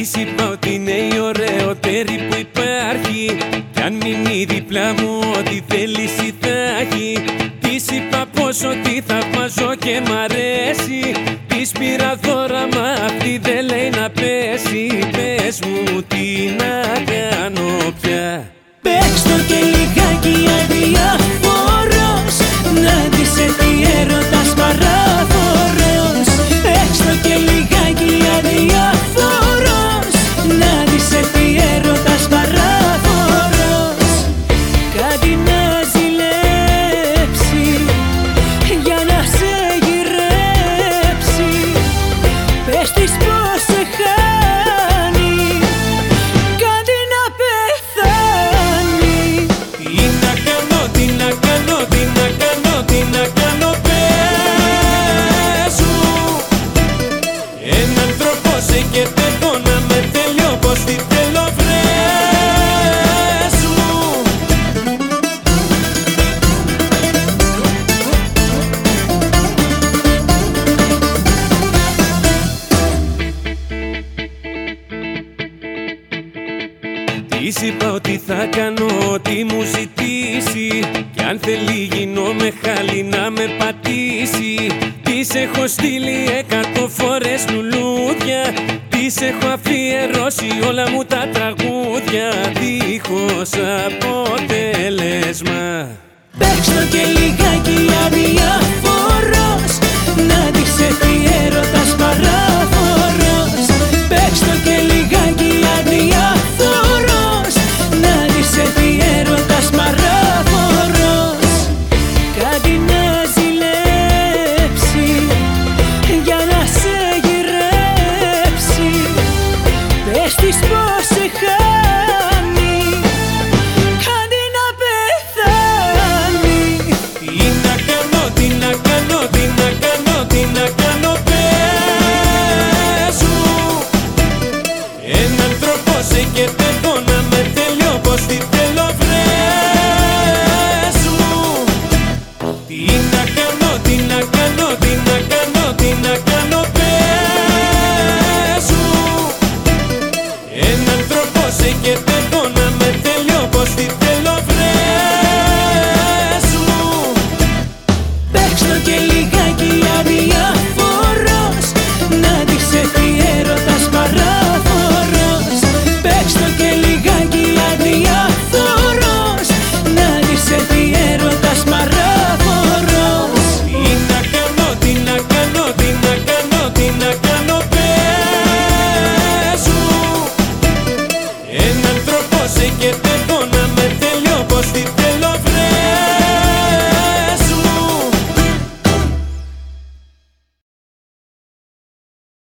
Της είπα ότι είναι η ωραιότερη που υπάρχει, κι αν μείνει δίπλα μου ό,τι θέληση θα έχει. Της είπα πως ότι θαυμάζω και μ' αρέσει, της πήρα δώρα μα αυτή δεν λέει να πέσει. Πες μου τι να κάνω πια. Παίξ' το και λιγάκι αδιάφορος, να δεις τι έρωτας παράφορος. Παίξ' το και λιγάκι αδιάφορος, να δεις τι έρωτας παράφορος. Κάτι να ζηλέψει για να σε γυρέψει. Πες της πως σε χάνει, κάτι να πεθάνει. Τι να κάνω, τι να κάνω, τι να κάνω, τι να κάνω, πες μου. Έναν τρόπο σε κερδεύω να με θέλει όπως τη θέλω, βρες μου. Της είπα ότι θα κάνω ό,τι μου ζητήσει, κι αν θέλει γίνομαι χάλι να με πατήσει. Της έχω στείλει 100 φορές λουλούδια, της έχω αφιερώσει όλα μου τα τραγούδια, δίχως αποτέλεσμα. Παίξ' το και λιγάκι αδιάφορος,